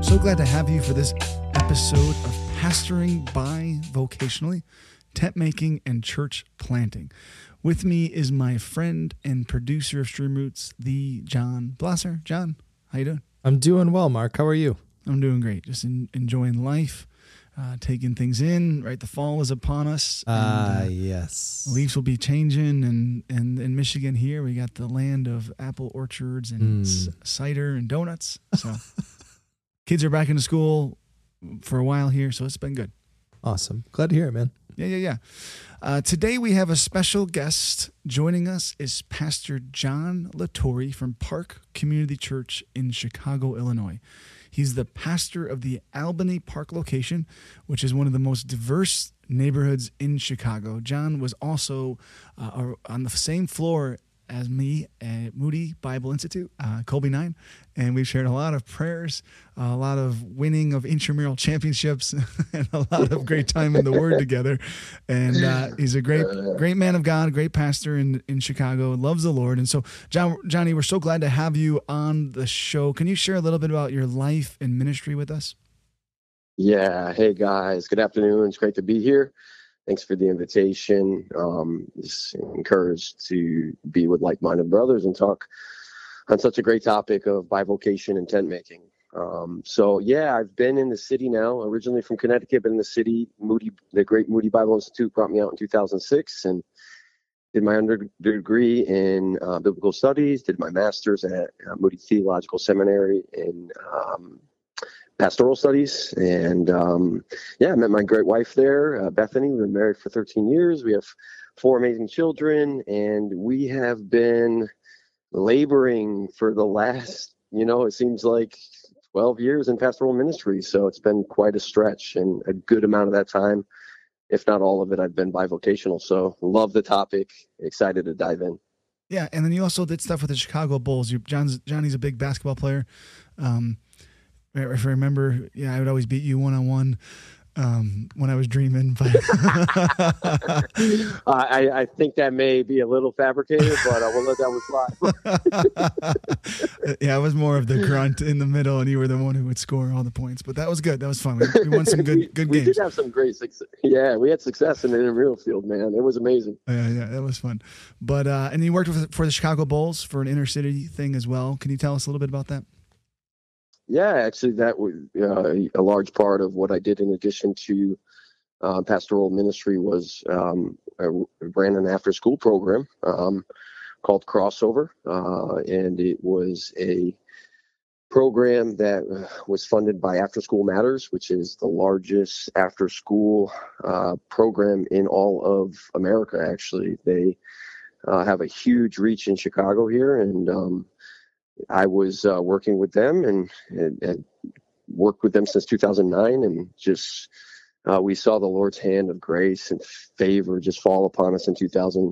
So glad to have you for this episode of Pastoring Bivocationally, Tent Making, and Church Planting. With me is my friend and producer of Stream Roots, the John Blosser. John, how you doing? I'm doing well, Mark. How are you? I'm doing great. Just enjoying life, taking things in. Right, the fall is upon us. Yes. Leaves will be changing, and in Michigan here, we got the land of apple orchards and cider and donuts. So kids are back into school for a while here, so it's been good. Awesome. Glad to hear it, man. Yeah. Today we have a special guest. Joining us is Pastor John Latore from Park Community Church in Chicago, Illinois. He's the pastor of the Albany Park location, which is one of the most diverse neighborhoods in Chicago. John was also on the same floor as me at Moody Bible Institute, Colby 9, and we've shared a lot of prayers, a lot of winning of intramural championships, and a lot of great time in the Word together. And he's a great man of God, great pastor in Chicago, loves the Lord. And so, Johnny, we're so glad to have you on the show. Can you share a little bit about your life and ministry with us? Yeah. Hey, guys. Good afternoon. It's great to be here. Thanks for the invitation. Just encouraged to be with like-minded brothers and talk on such a great topic of bivocation and tent making. I've been in the city now, originally from Connecticut, but in the city. The great Moody Bible Institute brought me out in 2006 and did my undergraduate degree in biblical studies, did my master's at Moody Theological Seminary in pastoral studies, and I met my great wife there, Bethany. We've been married for 13 years. We have 4 amazing children, and we have been laboring for the last, it seems like 12 years in pastoral ministry. So it's been quite a stretch, and a good amount of that time, if not all of it, I've been bivocational. So love the topic, excited to dive in. Yeah, and then you also did stuff with the Chicago Bulls. Johnny's a big basketball player. If I remember, I would always beat you one-on-one when I was dreaming. But I think that may be a little fabricated, but we'll let that one slide. Yeah, I was more of the grunt in the middle, and you were the one who would score all the points. But that was good. That was fun. We won some good games. We did have some great success. Yeah, we had success in the intramural field, man. It was amazing. Yeah, that was fun. But and you worked for the Chicago Bulls for an inner city thing as well. Can you tell us a little bit about that? Yeah, actually, that was a large part of what I did in addition to pastoral ministry was I ran an after-school program called Crossover, and it was a program that was funded by After School Matters, which is the largest after-school program in all of America, actually. They have a huge reach in Chicago here, and I was working with them and worked with them since 2009, and just we saw the Lord's hand of grace and favor just fall upon us in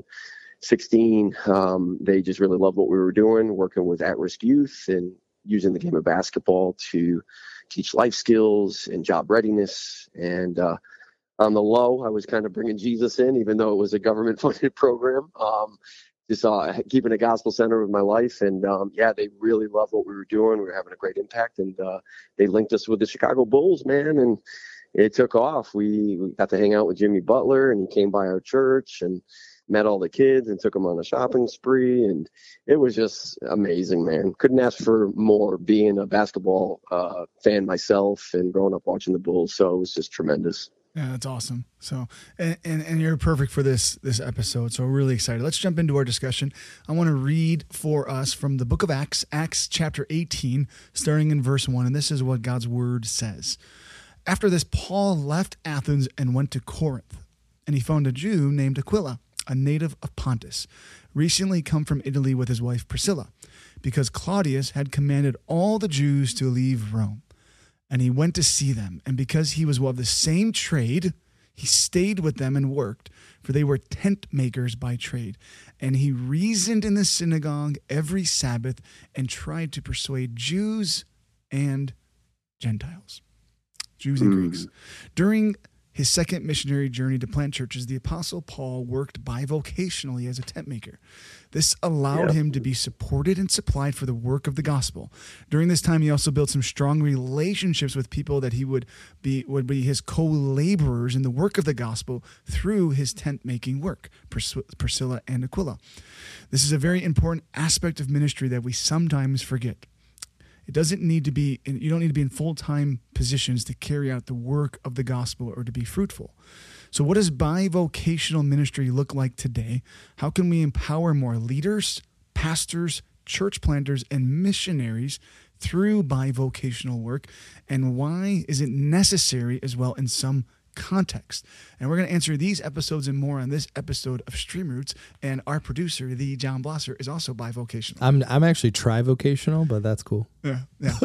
2016. They just really loved what we were doing, working with at-risk youth and using the game of basketball to teach life skills and job readiness. And on the low, I was kind of bringing Jesus in, even though it was a government-funded program. Just keeping a gospel center of my life. And they really loved what we were doing. We were having a great impact. And they linked us with the Chicago Bulls, man. And it took off. We got to hang out with Jimmy Butler, and he came by our church and met all the kids and took them on a shopping spree. And it was just amazing, man. Couldn't ask for more, being a basketball fan myself and growing up watching the Bulls. So it was just tremendous. Yeah, that's awesome. So, and you're perfect for this episode. So we're really excited. Let's jump into our discussion. I want to read for us from the book of Acts chapter 18, starting in verse 1. And this is what God's word says. After this, Paul left Athens and went to Corinth, and he found a Jew named Aquila, a native of Pontus, recently come from Italy with his wife Priscilla, because Claudius had commanded all the Jews to leave Rome. And he went to see them, and because he was of the same trade, he stayed with them and worked, for they were tent makers by trade. And he reasoned in the synagogue every Sabbath and tried to persuade Jews and Gentiles, Jews and Greeks. During his second missionary journey to plant churches, the Apostle Paul worked bivocationally as a tent maker. This allowed him to be supported and supplied for the work of the gospel. During this time, he also built some strong relationships with people that he would be his co-laborers in the work of the gospel through his tent-making work, Priscilla and Aquila. This is a very important aspect of ministry that we sometimes forget. It doesn't need to be, you don't need to be in full-time positions to carry out the work of the gospel or to be fruitful. So what does bivocational ministry look like today? How can we empower more leaders, pastors, church planters, and missionaries through bivocational work? And why is it necessary as well in some context? And we're going to answer these episodes and more on this episode of Stream Roots. And our producer, the John Blosser, is also bivocational. I'm actually trivocational, but that's cool. Yeah.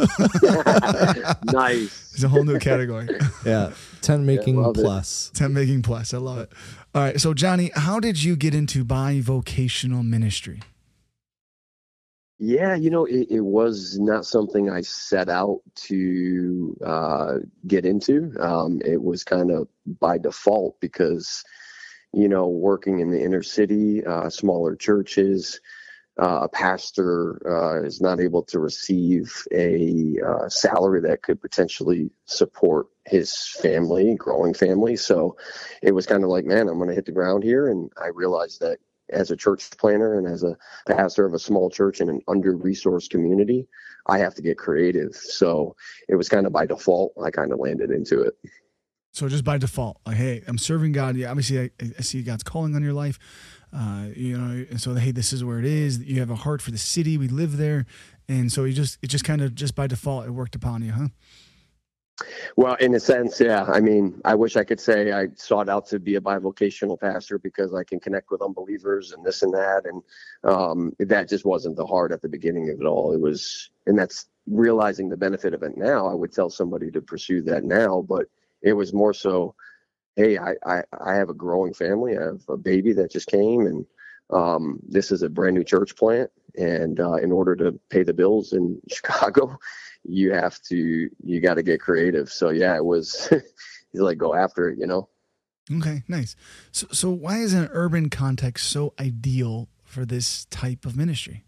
Nice. It's a whole new category. Yeah, tent making plus. Tent making plus. I love it. All right. So Johnny, how did you get into bivocational ministry? Yeah, it was not something I set out to get into. It was kind of by default because, working in the inner city, smaller churches, a pastor is not able to receive a salary that could potentially support his family, growing family. So it was kind of like, man, I'm going to hit the ground here. And I realized that as a church planner and as a pastor of a small church in an under-resourced community, I have to get creative. So it was kind of by default, I kind of landed into it. So just by default, like, hey, I'm serving God. Yeah, obviously I see God's calling on your life. And so, hey, this is where it is. You have a heart for the city. We live there. And so it just kind of by default, it worked upon you, huh? Well, in a sense, yeah. I mean, I wish I could say I sought out to be a bivocational pastor because I can connect with unbelievers and this and that. And that just wasn't the heart at the beginning of it all. It was, and that's realizing the benefit of it now. I would tell somebody to pursue that now, but it was more so, hey, I have a growing family. I have a baby that just came, and this is a brand new church plant. And in order to pay the bills in Chicago, you got to get creative. So yeah, it was like, go after it, Okay, nice. So why is an urban context so ideal for this type of ministry?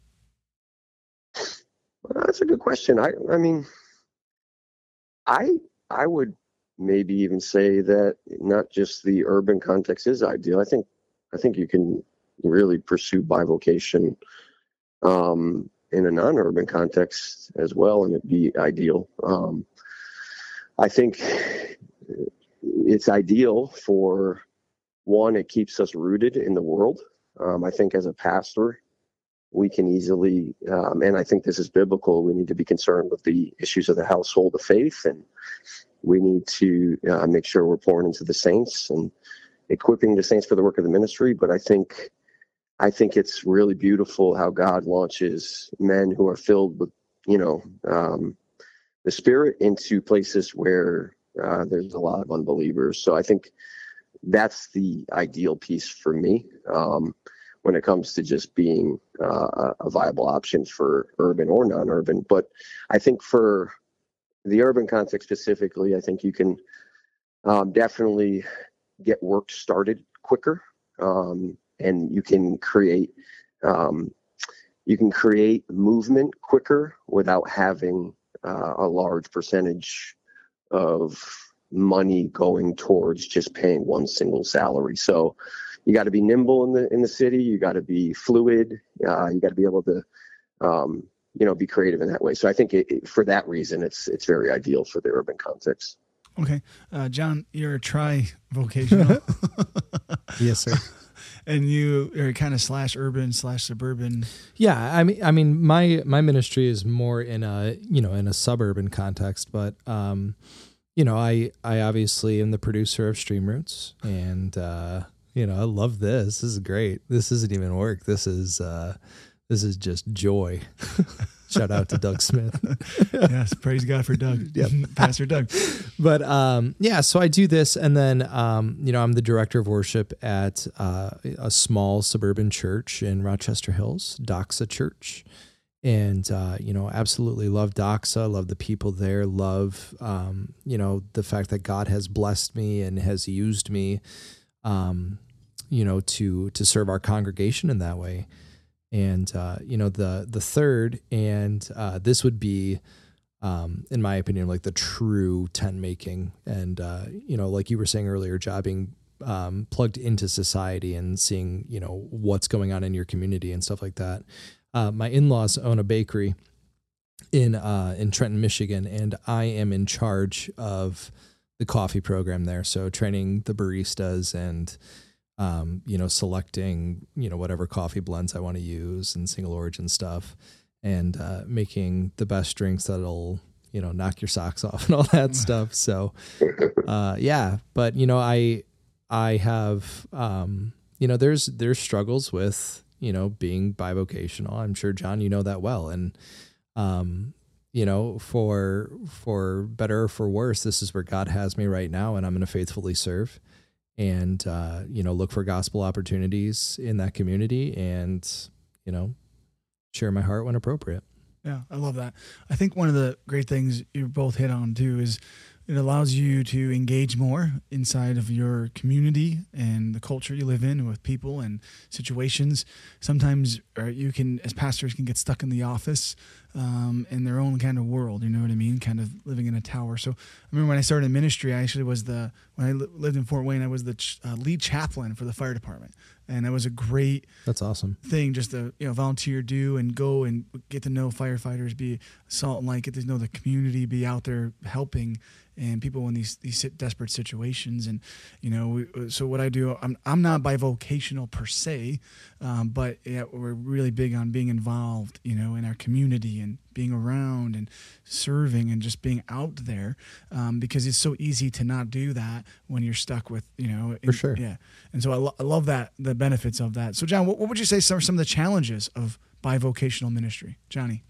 Well, that's a good question. I mean, I would maybe even say that not just the urban context is ideal. I think you can really pursue bivocation in a non-urban context as well, and it'd be ideal. I think it's ideal for one, it keeps us rooted in the world. I think as a pastor, we can easily, and I think this is biblical, we need to be concerned with the issues of the household of faith, and we need to make sure we're pouring into the saints and equipping the saints for the work of the ministry. But I think it's really beautiful how God launches men who are filled with, the Spirit into places where there's a lot of unbelievers. So I think that's the ideal piece for me when it comes to just being a viable option for urban or non-urban. But I think for the urban context specifically, I think you can definitely get work started quicker. And you can create movement quicker without having a large percentage of money going towards just paying one single salary. So you got to be nimble in the city. You got to be fluid. You got to be able to be creative in that way. So I think for that reason, it's very ideal for the urban context. Okay, John, you're a tri-vocational. Yes, sir. And you are kind of /urban/suburban. Yeah, I mean, my ministry is more in a suburban context, but I obviously am the producer of Stream Roots, and I love this. This is great. This isn't even work. This is just joy. Shout out to Doug Smith. Yes, praise God for Doug. Yep. Pastor Doug. But so I do this, and then I'm the director of worship at a small suburban church in Rochester Hills, Doxa Church, And, absolutely love Doxa, love the people there, love, the fact that God has blessed me and has used me, to serve our congregation in that way. And, the third, and this would be, in my opinion, like the true tent making. And, like you were saying earlier, being plugged into society and seeing, what's going on in your community and stuff like that. My in-laws own a bakery in Trenton, Michigan, and I am in charge of the coffee program there. So training the baristas and, selecting, whatever coffee blends I want to use and single origin stuff, and making the best drinks that'll, knock your socks off and all that stuff. So, yeah, but, I have, there's struggles with, being bivocational. I'm sure, John, you know that well. And, for better or for worse, this is where God has me right now, and I'm going to faithfully serve and, look for gospel opportunities in that community and, share my heart when appropriate. Yeah, I love that. I think one of the great things you both hit on too is it allows you to engage more inside of your community and the culture you live in with people and situations. Sometimes you can, as pastors, can get stuck in the office in their own kind of world, you know what I mean? Kind of living in a tower. So I remember when I started in ministry, I actually was when I lived in Fort Wayne, I was the lead chaplain for the fire department. And that was a great That's awesome thing, just to volunteer, do, and go and get to know firefighters, be salt and light, get to know the community, be out there helping and people in these desperate situations. And so what I do, I'm not bivocational per se, but yeah, we're really big on being involved, in our community and being around and serving and just being out there, because it's so easy to not do that when you're stuck with for sure. Yeah. And so I love that, the benefits of that. So John, what would you say are some of the challenges of bivocational ministry? Johnny?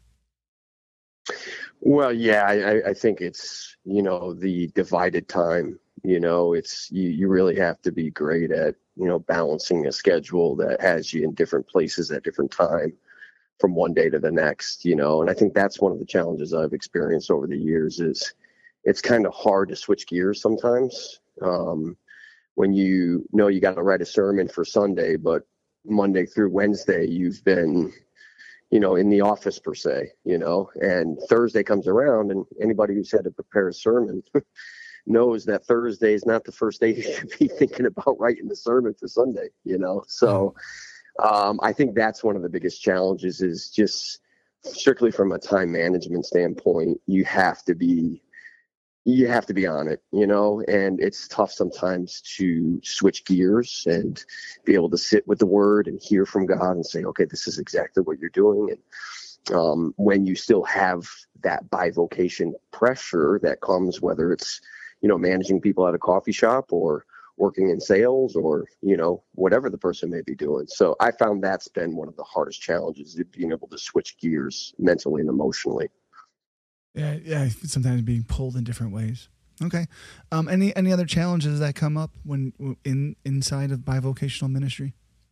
Well, yeah, I think it's, the divided time, it's, you really have to be great at, balancing a schedule that has you in different places at different time from one day to the next, and I think that's one of the challenges I've experienced over the years is it's kind of hard to switch gears sometimes. When you got to write a sermon for Sunday, but Monday through Wednesday, you've been in the office per se, and Thursday comes around and anybody who's had to prepare a sermon knows that Thursday is not the first day you should be thinking about writing the sermon for Sunday, So I think that's one of the biggest challenges is just strictly from a time management standpoint, you have to be on it, and it's tough sometimes to switch gears and be able to sit with the word and hear from God and say, okay, this is exactly what you're doing. And when you still have that bivocation pressure that comes, whether it's, managing people at a coffee shop or working in sales or, whatever the person may be doing. So I found that's been one of the hardest challenges, being able to switch gears mentally and emotionally. Yeah. Sometimes being pulled in different ways. Okay. Any other challenges that come up when inside of bivocational ministry?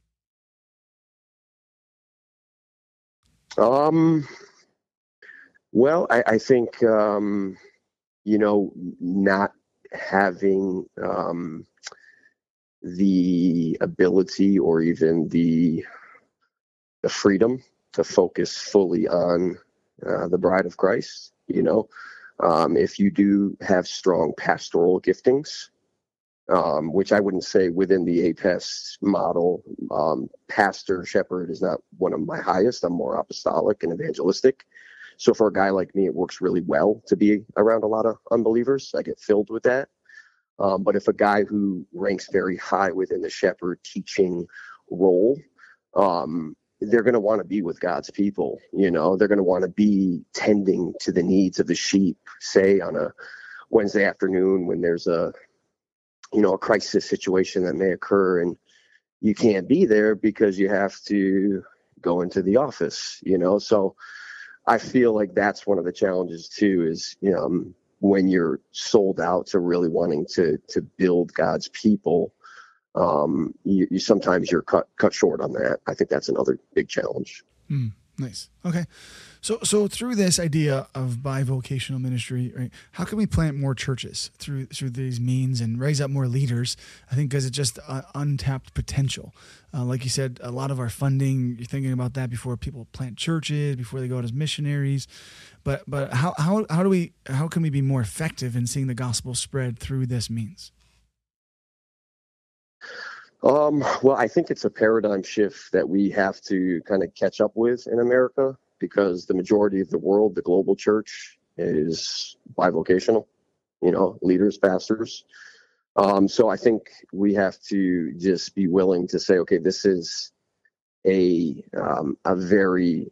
Well, I think not having the ability or even the freedom to focus fully on the bride of Christ. If you do have strong pastoral giftings, which I wouldn't say within the APES model, pastor, shepherd is not one of my highest. I'm more apostolic and evangelistic. So for a guy like me, it works really well to be around a lot of unbelievers. I get filled with that. But if a guy who ranks very high within the shepherd teaching role, they're going to want to be with God's people. They're going to want to be tending to the needs of the sheep, say on a Wednesday afternoon when there's a crisis situation that may occur and you can't be there because you have to go into the office, So I feel like that's one of the challenges too, is, when you're sold out to really wanting to build God's people, you sometimes you're cut short on that. I think that's another big challenge. Nice. Okay. So through this idea of bivocational ministry, right, how can we plant more churches through these means and raise up more leaders? I think because it's just untapped potential. Like you said, a lot of our funding, you're thinking about that before people plant churches, before they go out as missionaries. But how can we be more effective in seeing the gospel spread through this means? Well, I think it's a paradigm shift that we have to kind of catch up with in America, because the majority of the world, the global church, is bivocational, leaders, pastors. So I think we have to just be willing to say, okay, this is a very,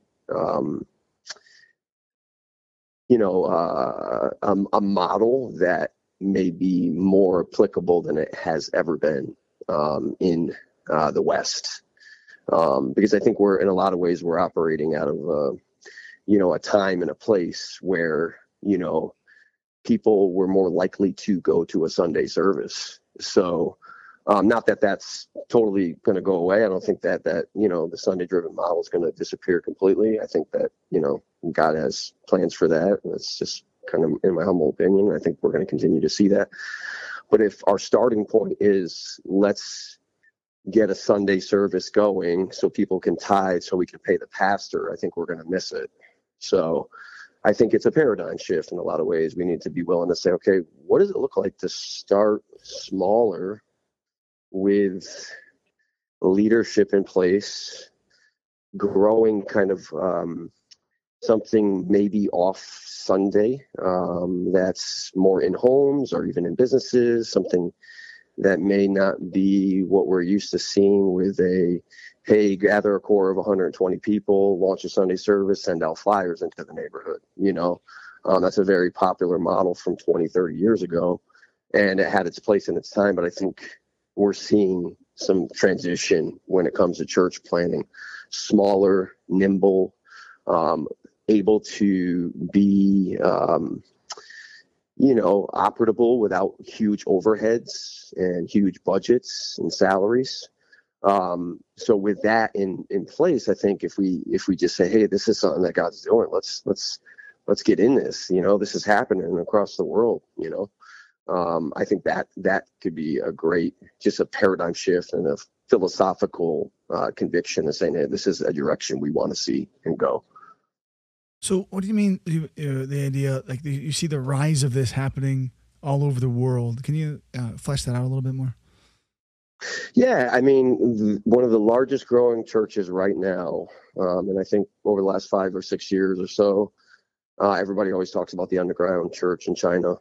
a model that may be more applicable than it has ever been in the West. Because I think in a lot of ways, we're operating out of, a time and a place where, people were more likely to go to a Sunday service. So not that that's totally going to go away. I don't think that the Sunday driven model is going to disappear completely. I think that, God has plans for that. That's just kind of, in my humble opinion, I think we're going to continue to see that. But if our starting point is, let's get a Sunday service going so people can tithe so we can pay the pastor, I think we're going to miss it. So I think it's a paradigm shift in a lot of ways. We need to be willing to say, okay, what does it look like to start smaller with leadership in place, growing kind of something maybe off Sunday that's more in homes or even in businesses, something that may not be what we're used to seeing with hey, gather a core of 120 people, launch a Sunday service, send out flyers into the neighborhood. That's a very popular model from 20, 30 years ago, and it had its place in its time. But I think we're seeing some transition when it comes to church planning, smaller, nimble, able to be, operable without huge overheads and huge budgets and salaries. So with that in place, I think if we just say, hey, this is something that God's doing, let's get in this. This is happening across the world. I think that could be just a paradigm shift and a philosophical conviction of saying, hey, this is a direction we want to see and go. So what do you mean, the idea, like you see the rise of this happening all over the world? Can you flesh that out a little bit more? Yeah, I mean, one of the largest growing churches right now, and I think over the last 5 or 6 years or so, everybody always talks about the underground church in China.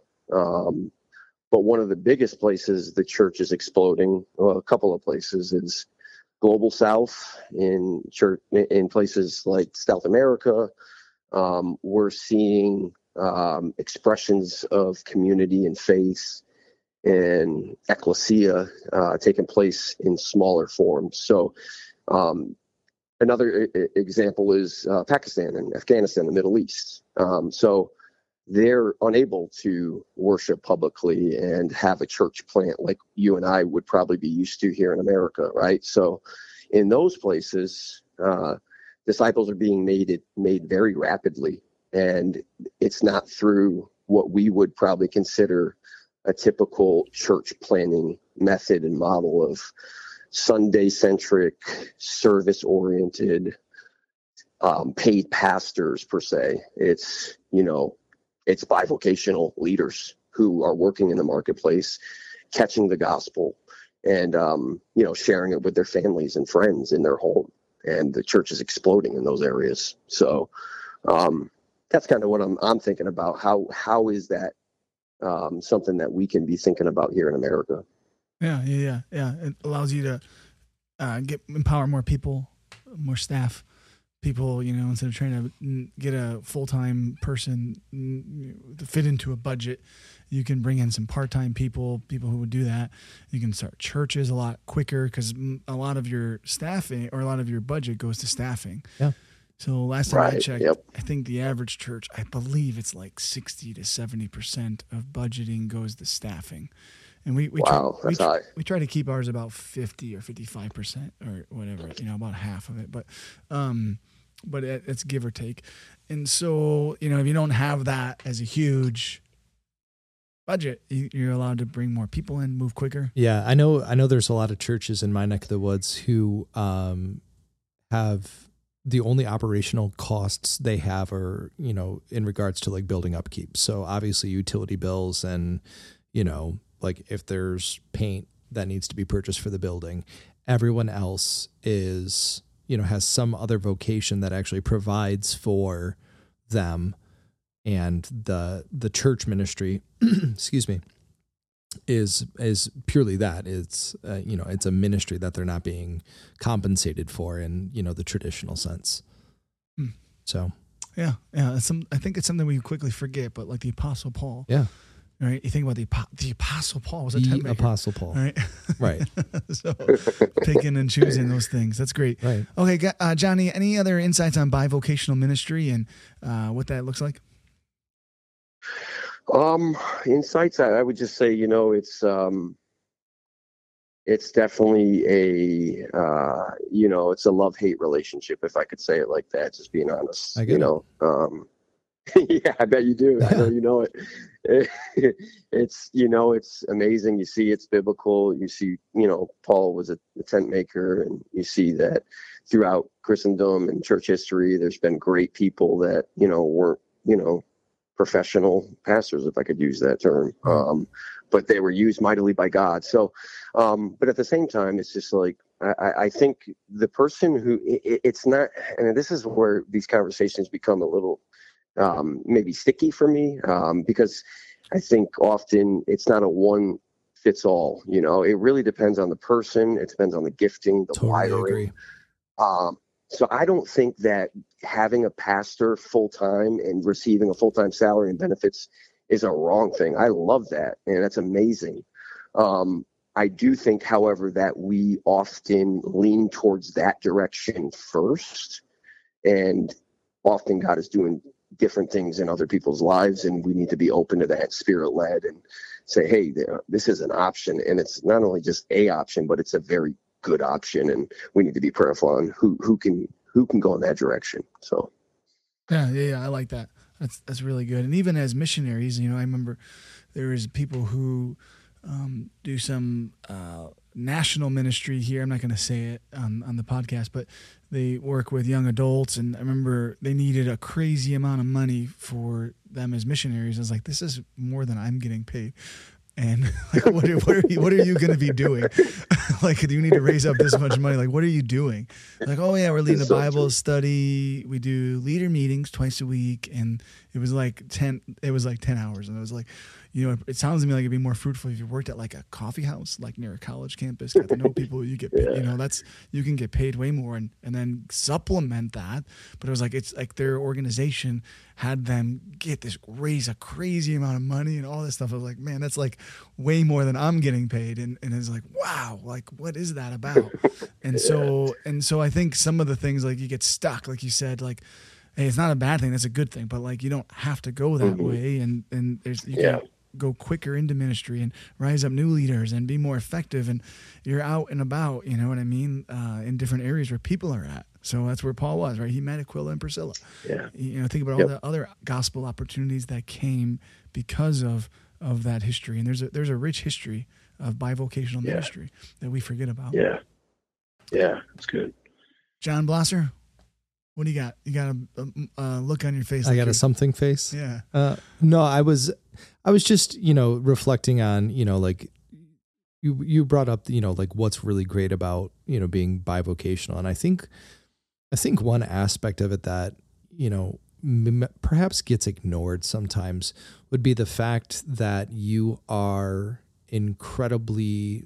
But one of the biggest places the church is exploding, well, a couple of places, is Global South, in places like South America. We're seeing expressions of community and faith and ecclesia taking place in smaller forms. So another example is Pakistan and Afghanistan, the Middle East. So they're unable to worship publicly and have a church plant like you and I would probably be used to here in America, right? So in those places, disciples are being made very rapidly, and it's not through what we would probably consider a typical church planning method and model of Sunday-centric, service-oriented, paid pastors per se. It's bivocational leaders who are working in the marketplace, catching the gospel, and sharing it with their families and friends in their home. And the church is exploding in those areas. So that's kind of what I'm thinking about. How is that something that we can be thinking about here in America? Yeah. It allows you to empower more people, more staff, people, instead of trying to get a full-time person to fit into a budget, you can bring in some part-time people who would do that. You can start churches a lot quicker because a lot of your staffing or a lot of your budget goes to staffing. Yeah. So last time I checked, yep. I think the average church, I believe it's like 60 to 70% of budgeting goes to staffing. And we try to keep ours about 50 or 55% or whatever, about half of it. But but it's give or take. And so, you know, if you don't have that as a huge budget, you're allowed to bring more people in, move quicker. Yeah, I know there's a lot of churches in my neck of the woods who have the only operational costs they have are, you know, in regards to like building upkeep. So obviously utility bills and, you know, like if there's paint that needs to be purchased for the building, everyone else is, you know, has some other vocation that actually provides for them. And the church ministry, excuse me, is purely that. It's you know, it's a ministry that they're not being compensated for in, you know, the traditional sense. So yeah, I think it's something we quickly forget, but like the Apostle Paul, right? You think about the Apostle Paul was a tent maker. Apostle Paul, right? Right. So picking and choosing those things, that's great. Right. Okay, Johnny, any other insights on bivocational ministry and what that looks like? Insights, I would just say, you know, it's definitely a, you know, it's a love-hate relationship, if I could say it like that, just being honest, you know. Yeah, I bet you do. I know you know it. It's, you know, it's amazing. You see it's biblical. You see, you know, Paul was a tent maker, and you see that throughout Christendom and church history, there's been great people that, you know, weren't, you know, professional pastors, if I could use that term. But they were used mightily by God. So, but at the same time, it's just like, I think the person who it's not, and this is where these conversations become a little maybe sticky for me, because I think often it's not a one fits all, you know, it really depends on the person. It depends on the gifting, the wiring. So I don't think that having a pastor full-time and receiving a full-time salary and benefits is a wrong thing. I love that, and that's amazing. I do think, however, that we often lean towards that direction first, and often God is doing different things in other people's lives, and we need to be open to that, spirit-led, and say, hey, this is an option, and it's not only just a option, but it's a very good option, and we need to be prayerful on who can go in that direction. So yeah, I like that. That's really good. And even as missionaries, you know, I remember there is people who do some national ministry here. I'm not going to say it on the podcast, but they work with young adults, and I remember they needed a crazy amount of money for them as missionaries. I was like, this is more than I'm getting paid. And like, what are you going to be doing? Like, do you need to raise up this much money? Like, what are you doing? Like, oh yeah, we're leading a Bible study. We do leader meetings twice a week, and it was like 10 hours, and I was like, you know, it sounds to me like it'd be more fruitful if you worked at like a coffee house, like near a college campus, got to know people, you get paid, you know, you can get paid way more, and then supplement that. But it was like, it's like their organization had them raise a crazy amount of money and all this stuff. I was like, man, that's like way more than I'm getting paid. And it's like, wow, like what is that about? And so I think some of the things, like you get stuck, like you said, like, hey, it's not a bad thing, that's a good thing, but like you don't have to go that way, and you can go quicker into ministry and rise up new leaders and be more effective, and you're out and about, you know what I mean, in different areas where people are at. So that's where Paul was, right? He met Aquila and Priscilla. Yeah. You know, think about all the other gospel opportunities that came because of that history. And there's a rich history of bivocational ministry that we forget about. Yeah, that's good. John Blosser, what do you got? You got a look on your face. I got a something face. Yeah. No, I was just, you know, reflecting on, you know, like you brought up, you know, like what's really great about, you know, being bivocational. And I think one aspect of it that, you know, perhaps gets ignored sometimes would be the fact that you are incredibly,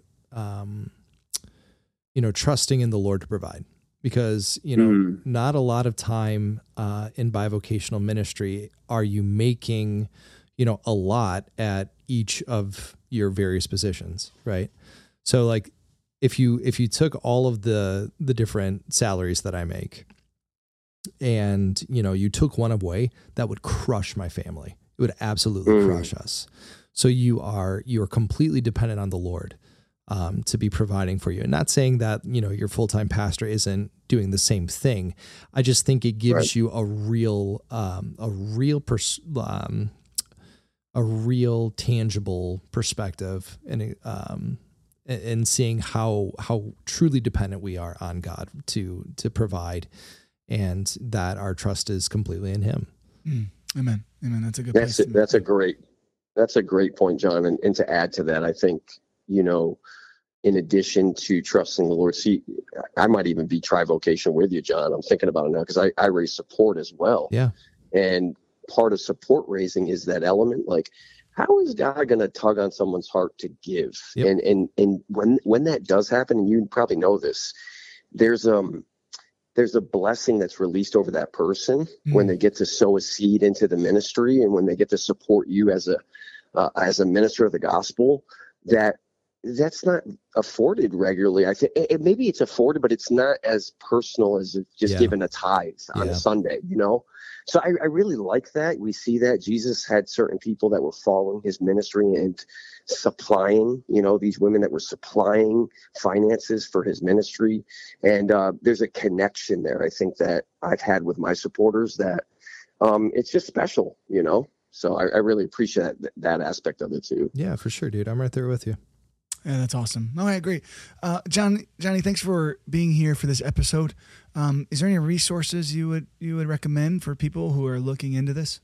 you know, trusting in the Lord to provide. Because, you know, not a lot of time in bivocational ministry are you making, you know, a lot at each of your various positions, right? So like if you took all of the different salaries that I make and, you know, you took one away, that would crush my family. It would absolutely crush us. So you are completely dependent on the Lord. to be providing for you. And not saying that, your full-time pastor isn't doing the same thing. I just think it gives you a real tangible perspective and seeing how truly dependent we are on God to provide, and that our trust is completely in Him. Amen. That's a good place. That's a great point, John. And to add to that, I think, in addition to trusting the Lord, see, I might even be trivocation with you, John. I'm thinking about it now because I raise support as well. Yeah. And part of support raising is that element, like, how is God going to tug on someone's heart to give? Yep. And when that does happen, and you probably know this, there's a blessing that's released over that person when they get to sow a seed into the ministry, and when they get to support you as a minister of the gospel, that's not afforded regularly. I think maybe it's afforded, but it's not as personal as just giving a tithe on a Sunday, So I really like that. We see that Jesus had certain people that were following his ministry and supplying, these women that were supplying finances for his ministry. And there's a connection there, I think, that I've had with my supporters that it's just special, So I really appreciate that aspect of it too. Yeah, for sure, dude. I'm right there with you. Yeah, that's awesome. All right, great. Johnny, thanks for being here for this episode. Is there any resources you would recommend for people who are looking into this?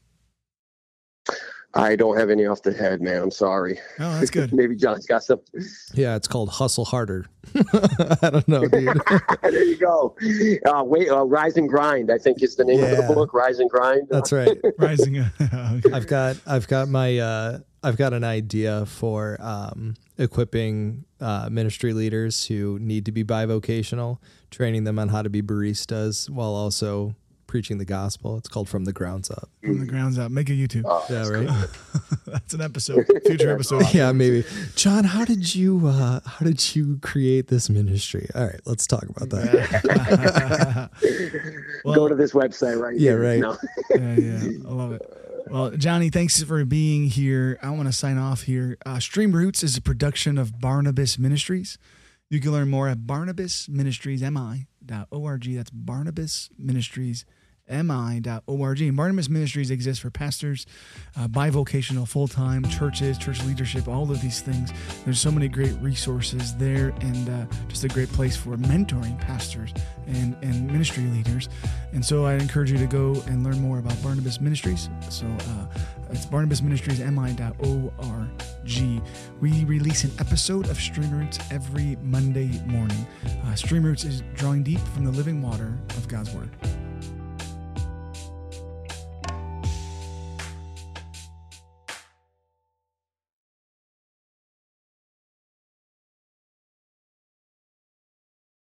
I don't have any off the head, man. I'm sorry. Oh, that's good. Maybe John's got some. Yeah, it's called Hustle Harder. I don't know, dude. There you go. Rise and Grind, I think is the name of the book. Rise and Grind. That's right. Rising. Okay. I've got an idea for equipping ministry leaders who need to be bivocational, training them on how to be baristas while also preaching the gospel. It's called From the Grounds Up. From the Grounds Up. Make a YouTube. Yeah, right. That's an episode. Future episode. Yeah, maybe. John, how did you create this ministry? All right, let's talk about that. Go to this website right here. Right. No. Yeah, I love it. Well, Johnny, thanks for being here. I want to sign off here. Stream Roots is a production of Barnabas Ministries. You can learn more at barnabasministriesmi.org. That's barnabasministriesmi.org. And Barnabas Ministries exists for pastors, bivocational, full-time, churches, church leadership, all of these things. There's so many great resources there, and just a great place for mentoring pastors and ministry leaders. And so I encourage you to go and learn more about Barnabas Ministries. So it's barnabasministriesmi.org. We release an episode of Stream Roots every Monday morning. Stream Roots is drawing deep from the living water of God's Word.